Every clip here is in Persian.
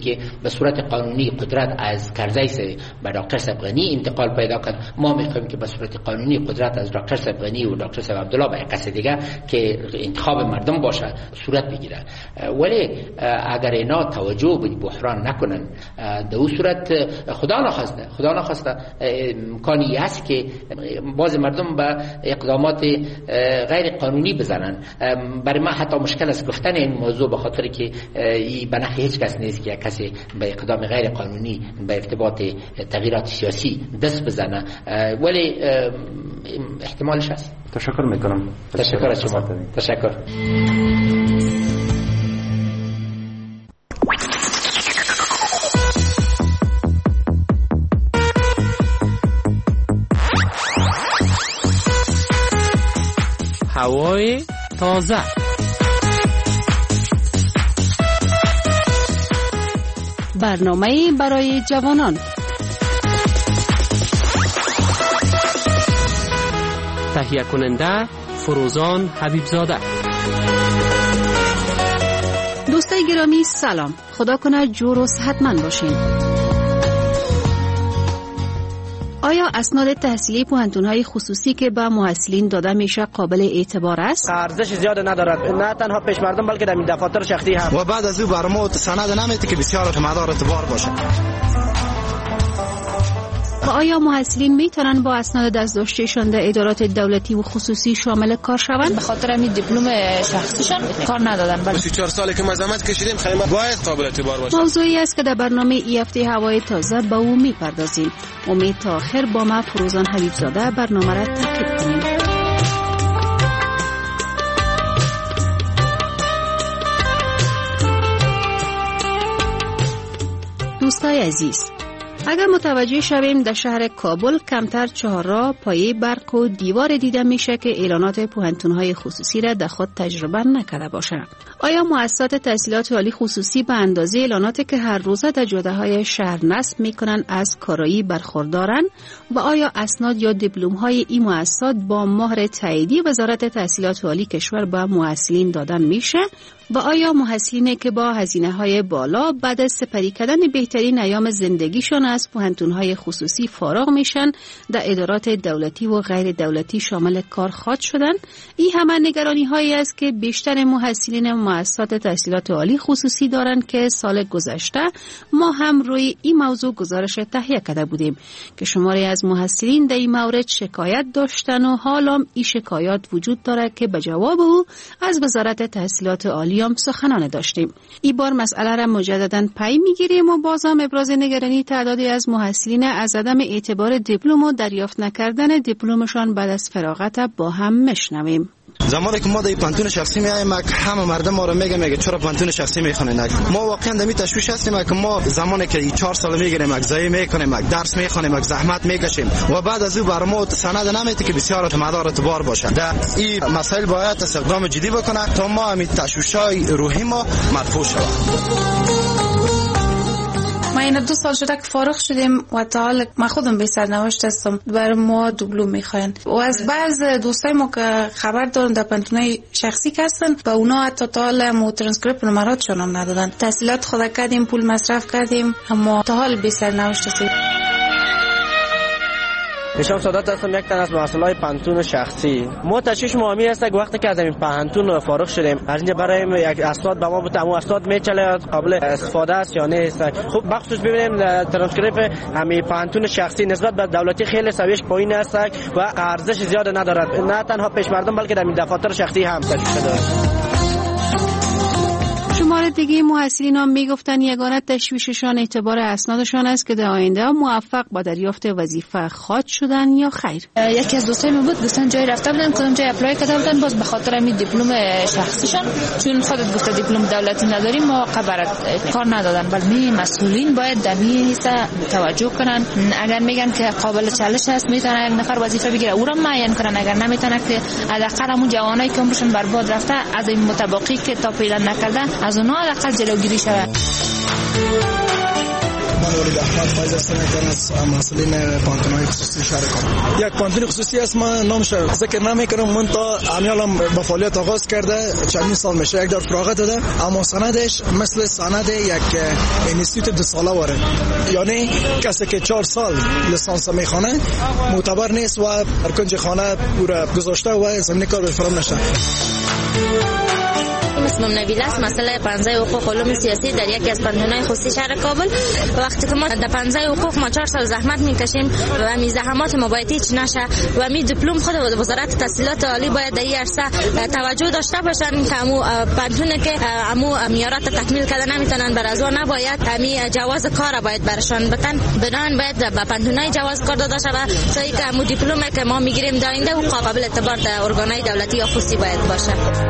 که به صورت قانونی قدرت از کرزی به دکتر صبغانی انتقال پیدا کرد. ما میخوایم که به صورت قانونی قدرت از دکتر صبغانی و دکتر صاحب عبدالله به کس دیگه که انتخاب مردم باشه صورت بگیره. ولی اگر اینا توجه به بحران نکنن در اون صورت خدا نخواسته امکانی هست که باز مردم به اقدامات غیر قانونی بزنن. برای ما حتی مشکل است گفتن این موضوع به خاطر که این به نفع هیچ کس نیست که کسی به اقدام غیر قانونی به ارتباط تغییرات سیاسی دست بزنه، ولی احتمالش هست. تشکر میکنم. تشکر از شما. تشکر. هوای تازه. برنامه برای جوانان. تهیه کننده فروزان حبیبزاده. دوستای گرامی سلام، خدا کنه جور و صحتمند باشین. آیا اسناد تحصیلی پوهنتون‌های خصوصی که به محصلین داده میشه قابل اعتبار است؟ ارزش زیاد ندارد، نه تنها پیش مردم بلکه در دفاتر شخصی هم. و بعد از او برام سند نمیده که بسیار مدار اعتبار باشه. و آیا محصلین میتونن با اسناد دستداشتیشان در ادارات دولتی و خصوصی شامل کار شوند؟ به خاطر همین دیپلم شخصیشان کار ندادن. بله 34 سالی که ما زحمت کشیدیم خیلی باید قابل اعتبار باشه. موضوعی است که در برنامه ای هفته هوای تازه به او میپردازیم. امید تا آخر با ما فروزان حبیبزاده برنامه را تعقیب کنیم. دوستای عزیز، اگر متوجه شویم در شهر کابل کمتر چهارراه، پایه برق و دیوار دیده میشه که اعلانات پوهنتون‌های خصوصی را در خود تجربه نکرده باشند. آیا مؤسسات تحصیلات عالی خصوصی به اندازه اعلاناتی که هر روزه در جاده‌های شهر نصب میکنن از کارایی برخوردارند؟ و آیا اسناد یا دیپلم‌های این مؤسسات با مهر تاییدی وزارت تحصیلات عالی کشور به محصلین دادن میشه؟ و آیا محصلینی که با هزینه‌های بالا بعد از سپری کردن بهترین ایام زندگیشان از پوهنتون‌های خصوصی فارغ میشن در ادارات دولتی و غیر دولتی شامل کار خواهد شدن؟ این همه نگرانی‌هایی است که بیشتر محصلین مؤسسات تحصیلات عالی خصوصی دارند که سال گذشته ما هم روی این موضوع گزارش تهیه کرده بودیم که شماری از محصلین در این مورد شکایت داشتن و حالا این شکایات وجود دارد که به جواب او از وزارت تحصیلات عالی هم سخنان داشتیم. این بار مسئله را مجددا پی میگیریم و بازم ابراز نگرانی تعدادی از محصلین از عدم اعتبار دیپلم و دریافت نکردن دیپلمشان بعد از فراغت با هم میشنویم. زمانی که ما در پانتون شخصی میایم همه مردم ما رو میگه چرا پانتون شخصی میخونین؟ ما واقعا در تشویش هستیم که ما زمانی که 4 سال میگیریم اجزایی میکنیم درس میخونیم زحمت میکشیم و بعد از او برام سند نمیده که بسیار مدار اعتبار باشه. در این مسائل باید استقدام جدی بکنه تا ما همین تشویش‌های روحی ما مرفوع شود. ما این 2 سال شده که فارغ شدیم و تا حال ما خودم به سرنوشت هستم. برای ما دیپلم میخواین و از بعض دوستای ما که خبر دارن در پانتونای شخصی هستن با اونا حتی تا حال مو ترانسکریپت نمراتشون هم ندادن. تحصیلات خود کردیم، پول مصرف کردیم، اما تا حال به سرنوشت هستیم. نشان سادات هستم، یک تن از مسئولای پانتون شخصی. ما تشویش مهمی است که وقتی که از این پانتون فارغ شدیم از اینجا برای یک اسناد به ما بده، اما اسناد میچله قابل استفاده است یا نه. خب بخصوص ببینیم ترانسکریپت همین پانتون شخصی نسبت به دولتی خیلی سویش پایین است و ارزش زیاد ندارد، نه تنها پیش مردم بلکه در دفاتر شخصی هم تشویش دارد. شمار دیگه محصلین هم میگفتن یگانه تشویششان اعتبار اسنادشان است که در آینده موفق با دریافت وظیفه خواهد شدن یا خیر. یکی از دوستای من بود گفتن جای رفته بودن کدام جای اپلای کرده بودن باز به خاطر همین دیپلم شخصیشان چون خودت گفته دیپلم دولتی نداریم ما قبرت کار ندادن. ولی مسئولین باید دمی توجه کنن. اگر میگن که قابل چالش است میتونه یک نفر وظیفه بگیره او را معین کنن، اگر نمیتونه که حداقل همون جوانایی که عمرشون برباد رفته از این متبقی که تا پیدا نکرده از اونها حداقل جلوگیری شود. من ولید احمد محمد فایز هستم، یکی از مسئولین پانتون‌های خصوصی شهر کابل. یک پانتون خصوصی است، من نامش ذکر نمی‌کنم، من تا امیالم با فعالیت آغاز کرده چندین سال میشه، یک دور فراغت داده، اما سندش مثل سند یک اینستیتوت 2 ساله واره، یعنی کسی که 4 سال لیسانس میخونه معتبر نیست و در کنج خانه پورا گذاشته و زمین کار بفرام نشه. اسمم نبیل است، مسئله پنزه حقوق علوم سیاسی در یکی از پانتون‌های خصوصی شهر کابل. وقتی که ما در پنزه حقوق ما 4 سال زحمت میکشیم و می زحمات ما باید هیچ نشه و می دیپلم خود وزارت تحصیلات عالی باید در این عرصه توجه داشته باشن که امو پانتونه که امو میارات تکمیل کردن نمیتونن بر از اون نباید همی جواز کار باید برشان بدن، بنابراین باید به پانتونای جواز کار داده شود تا اینکه امو دیپلم که ما میگیریم در آینده و قابل اعتبار در ارگانهای دولتی یا خصوصی باید باشه.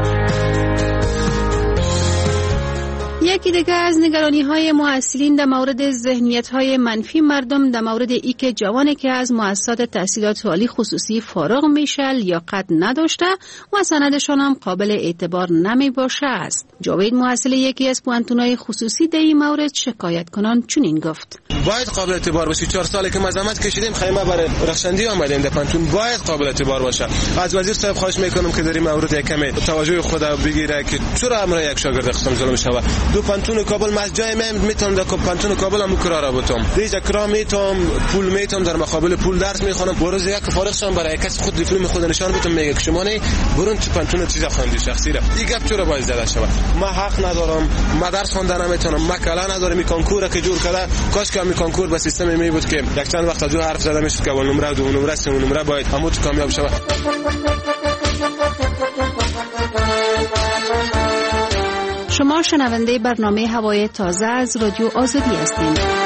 یکی دیگه از نگرانی‌های محصلین در مورد ذهنیت‌های منفی مردم در مورد ای که جوانی که از مؤسسات تحصیلات عالی خصوصی فارغ میشه لیاقت نداشته و سندشان هم قابل اعتبار نمی باشه است. جاوید محصل یکی از پانتون‌های خصوصی در این مورد شکایت کنان چنین گفت: باید قابل اعتبار باشه. 4 سالی که ما زحمت کشیدیم خیمه برای رخصندی آمدیم در پانتون، باید قابل اعتبار باشه. از وزیر صاحب خواهش میکنم که در این مورد کمی توجه خود بگیره که چرا امر یک شاگرد قسم ظلم شود. دو پانتون کابل ما جای میتونم در پانتون کابل هم کرا بودم، ریج کرا میتونم، پول میتونم، در مقابل پول درس میخونم. بروز یک فارغ شدم برای کسی خود دیپلم خود نشان بدم، میگه که شما نه برون تو پانتون چیزا خواندی شخصی را. این گپ چرا باید زده شود؟ ما حق ندارم، ما درس خواندن نمیتونم، ما کلا ندارم. می کنکور که جور کرده، کاش که می کنکور به سیستم می بود که یک چند وقت جو حرف زده میشد که اول نمره، دو نمره، سه نمره باید همون تو کامیاب شود. شما شنونده برنامه هوای تازه از رادیو آزادی هستید.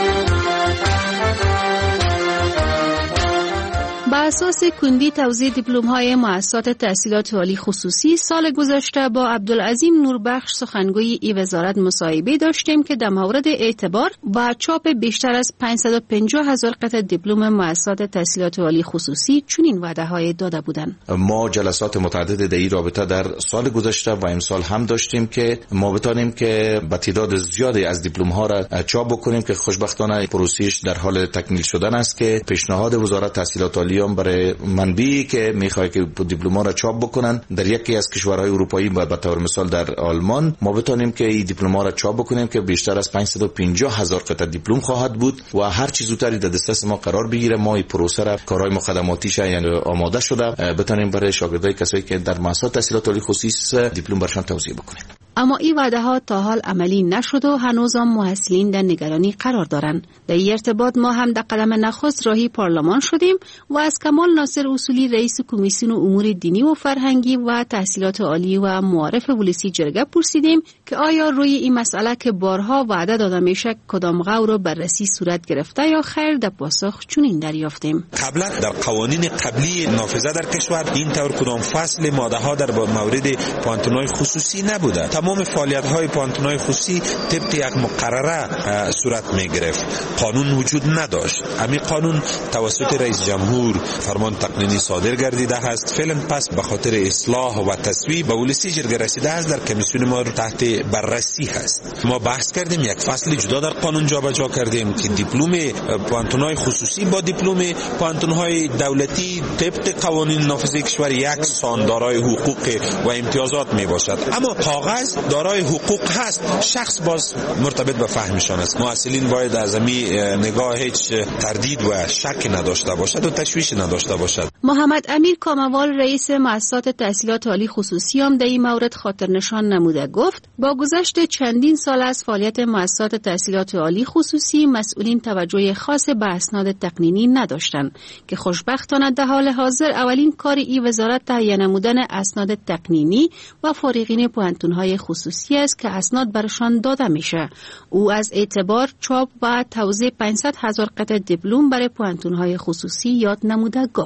بر اساس کندی توزیع دیپلم‌های مؤسسات تحصیلات عالی خصوصی سال گذشته با عبدالعظیم نوربخش سخنگوی ای وزارت مصاحبه داشتیم که در مورد اعتبار و چاپ بیشتر از 550,000 قطعه دیپلم مؤسسات تحصیلات عالی خصوصی چنین وعده‌های داده بودند. ما جلسات متعدد در این رابطه در سال گذشته و امسال هم داشتیم که ما بتانیم که با تعداد زیادی از دیپلم‌ها را چاپ بکنیم که خوشبختانه پروسش در حال تکمیل شدن است که پیشنهاد وزارت تحصیلات عالی برای منبعی که میخواد که دیپلم‌ها را چاپ بکنن در یکی از کشورهای اروپایی و به طور مثال در آلمان، ما بتونیم که این دیپلم‌ها را چاپ بکنیم که بیشتر از 550,000 قطعه دیپلم خواهد بود و هر چیز زودتر در دسترس ما قرار بگیره. ما این پروسه را کارهای مقدماتیش یعنی آماده شده بتونیم برای شاگردای کسایی که در مؤسسات تحصیلات عالی خصوصی دیپلم برشان توزیع بکنیم. اما این وعده ها تا حال عملی نشد و هنوز هم محصلین در نگرانی قرار دارند. در این ارتباط ما هم در قدم نخست راهی پارلمان شدیم و از کمال ناصر اصولی رئیس کمیسیون امور دینی و فرهنگی و تحصیلات عالی و معارف ولسی جرگه پرسیدیم که آیا روی این مسئله که بارها وعده داده میشه کدام غور و بررسی صورت گرفته یا خیر؟ در پاسخ چنین دریافتیم: قبلا در قوانین قبلی نافذه در کشور این طور کدام فصل ماده ها در مورد پانتون‌های خصوصی نبوده. تمام فعالیت های پانتون‌های خصوصی طبق یک مقرره صورت می گرفت. قانون وجود نداشت. همین قانون توسط رئیس جمهور فرمان تقنینی صادر گردیده است. فعلا پس به خاطر اصلاح و تصویب به ولسی جرگه رسیده است. در کمیسیون ما تحت بررسی هست. ما بحث کردیم، یک فصل جدا در قانون جابجا کردیم که دیپلم پانتون‌های خصوصی با دیپلم پانتون‌های دولتی طبق قوانین نافذه کشور یک سان دارای حقوق و امتیازات می باشد. اما کاغذ دارای حقوق هست، شخص باز مرتبط به فهمشان است. محصلین باید از این نگاه هیچ تردید و شک نداشته باشد و تشویش نداشته باشد. محمد امیر کاموال رئیس مؤسسات تحصیلات عالی خصوصی هم در این مورد خاطر نشان نموده گفت با گذشت چندین سال از فعالیت مؤسسات تحصیلات عالی خصوصی مسئولین توجه خاص به اسناد تقنینی نداشتند که خوشبختانه در حال حاضر اولین کار این وزارت تهیه نمودن اسناد تقنینی و فارغین پانتون‌های خصوصی است که اسناد برشان داده میشه. او از اعتبار چاپ و توزیع 500,000 قطعه دیپلم برای پانتون‌های خصوصی یاد نموده گفت: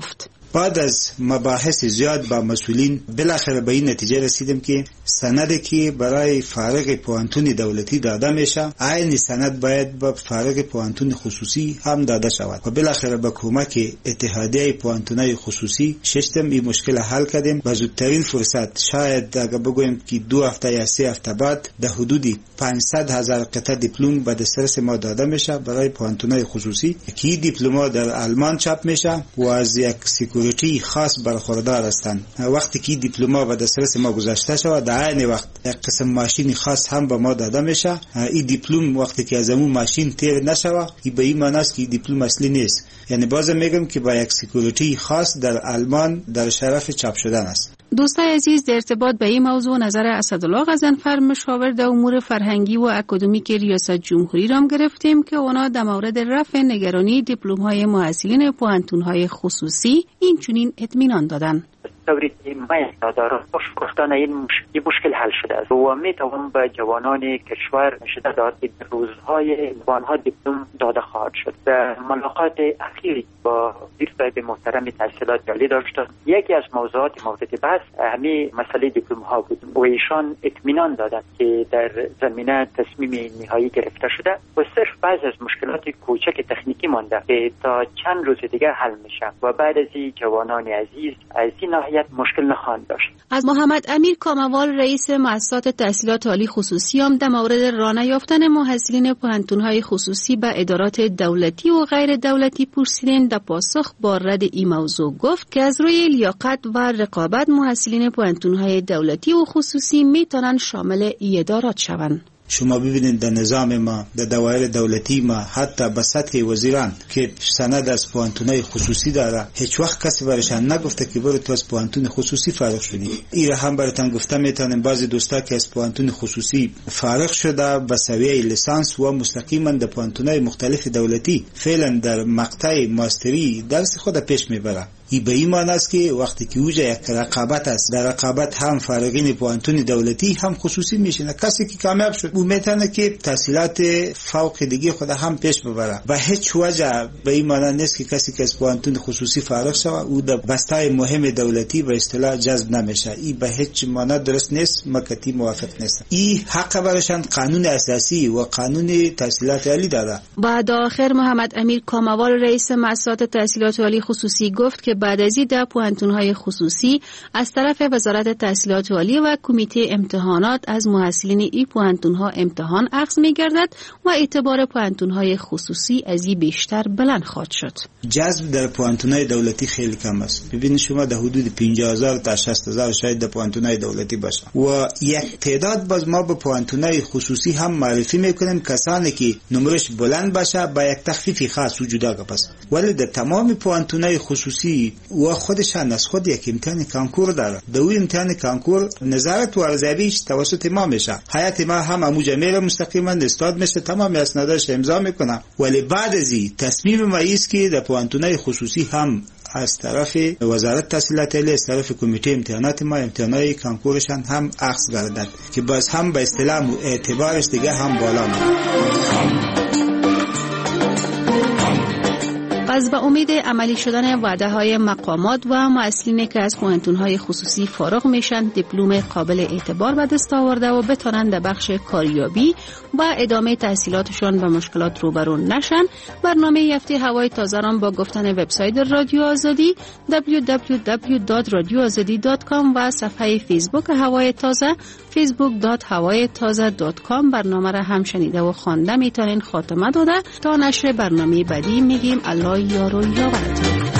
بعد از مباحث زیاد با مسئولین بالاخره به این نتیجه رسیدیم که سندی که برای فارغ پوهنتون دولتی داده میشه عین سند باید به فارغ پوهنتون خصوصی هم داده شود و بالاخره با کمک اتحادیه پوهنتونای خصوصی ششتم این مشکل حل کردیم. و زودترین فرصت شاید اگه بگویم که 2 هفته یا 3 هفته بعد در حدود 500,000 قطعه دیپلم به دسترس ما داده میشه برای پوهنتونای خصوصی که دیپلم‌ها در آلمان چاپ میشه و از یک سکیوریتی خاص برخوردار هستند. وقتی که دیپلم‌ها به دسترس ما گذاشته شود در عین وقت یک قسم ماشین خاص هم به ما داده میشه. این دیپلم وقتی که از اون ماشین تیر نشوه این به این معنی است که دیپلم اصلی نیست. یعنی بازم میگم که با یک سکیوریتی خاص در آلمان در شرف چاپ شدن است. دوستای عزیز، در ارتباط به این موضوع نظر اسدالله غضنفر مشاور در امور فرهنگی و اکادمیک ریاست جمهوری را گرفتیم که اونا در مورد رفع نگرانی دیپلم‌های محصلین پوهنتون‌های خصوصی این چنین اطمینان دادن. طوری که ما دارم گفتن این مشکل حل شده است و میتوان به جوانان کشور شده داد که روزهای آنها دیپلم داده خواهد شد. در ملاقات اخیری با وزیر صاحب محترم تحصیلات عالی داشتم، یکی از موضوعات مورد بحث همین مسئله دیپلم ها بود و ایشان اطمینان دادند که در زمینه تصمیم نهایی گرفته شده و صرف بعض از مشکلات کوچک تکنیکی مانده که تا چند روز دیگر حل میشه و بعد از این جوانان عزیز از این ناحیه مشکل نخواهند داشت. از محمد امیر کاموال رئیس مؤسسات تحصیلات عالی خصوصی هم در مورد راه نیافتن محصلین پوهنتون‌های خصوصی به ادارات دولتی و غیر دولتی پرسیدن. در پاسخ با رد این موضوع گفت که از روی لیاقت و رقابت محصلین پوهنتون‌های دولتی و خصوصی میتونن شامل این ادارات شوند. شما ببینید در نظام ما در دوایر دولتی ما حتی به سطح وزیران که سند از پوهنتونای خصوصی داره هیچ وقت کسی برشان نگفته که برو تو از پوهنتون خصوصی فارغ شدی. این هم براتون گفتم میتونم بعضی دوستا که از پوهنتون خصوصی فارغ شده به سویه لیسانس و مستقیما در پوهنتونای مختلف دولتی فعلا در مقطع ماستری درس خود پیش میبره. این به این معنی است که وقتی که اوجا یک رقابت است، در رقابت هم فارغین پوهنتون دولتی هم خصوصی میشینه. کسی که کامیاب شد او میتونه که تحصیلات فوق دیگه خود هم پیش ببره و هیچ وجه به این معنی نیست که کسی که از پوهنتون خصوصی فارغ شود او در بستای مهم دولتی به اصطلاح جذب نمیشه. این به هیچ معنی درست نیست، مکتی موافق نیست. این حق برشان قانون اساسی و قانون تحصیلات عالی داره. بعد آخر محمد امیر کاموال رئیس مؤسسات تحصیلات عالی خصوصی گفت که بعد از این در پوهنتون‌های خصوصی از طرف وزارت تحصیلات عالی و کمیته امتحانات از محصلین این پوهنتون‌ها امتحان اخذ می‌گردد و اعتبار پوهنتون‌های خصوصی از این بیشتر بلند خواهد شد. جذب در پوهنتون‌های دولتی خیلی کم است. ببینید شما در حدود 50,000 تا 60,000 شاید در پوهنتون‌های دولتی باشه و یک تعداد باز ما به پوهنتون‌های خصوصی هم معرفی می‌کنیم کسانی که نمرش بلند باشه با یک تخفیفی خاص وجود داره. پس ولی در تمام پوهنتون‌های خصوصی و خودشان از خود یک امتحان کانکور داره. در اون امتحان کانکور نظارت و ارزیابیش توسط ما میشه. هیئت ما هم اموجه میره مستقیما استاد میشه، تمام اسنادش امضا میکنه. ولی بعد از این تصمیم ما است که در پوهنتونای خصوصی هم از طرف وزارت تحصیلات عالی از طرف کمیته امتحانات ما امتحانای کانکورشان هم اخذ گردد که باز هم به اصطلاح اعتبارش دیگه هم بالا میره. پس به امید عملی شدن وعده‌های مقامات و محصلینی که از پوهنتون‌های خصوصی فارغ میشن دیپلم قابل اعتبار به دست آورده و بتونن در بخش کاریابی و ادامه تحصیلاتشان به مشکلات روبرو نشن، برنامه هفته هوای تازه را با گفتن وبسایت رادیو آزادی www.radioazadi.com و صفحه فیسبوک هوای تازه facebook.hawaytaza.com برنامه را هم شنیده و خوانده میتونین خاتمه داده. تا نشر برنامه بعدی میگیم الله یار و یاورتون.